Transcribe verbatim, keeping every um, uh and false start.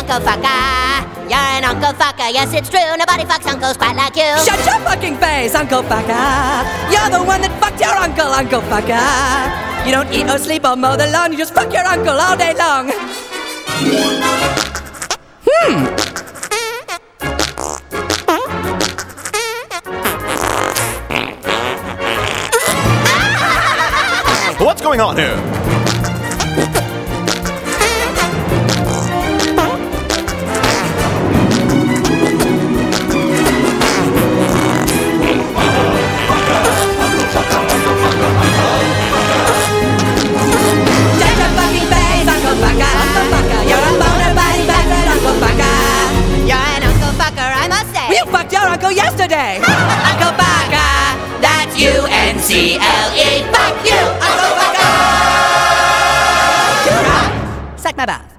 Uncle Fucker. You're an Uncle Fucker, yes it's true. Nobody fucks uncles quite like you. Shut your fucking face, Uncle Fucker. You're the one that fucked your uncle, Uncle Fucker. You don't eat or sleep or mow the lawn. You just fuck your uncle all day long. Hmm. What's going on here? You fucked your uncle yesterday! Uncle Fucker, that's U N C L E. Fuck you, Uncle Fucker! Suck my bath.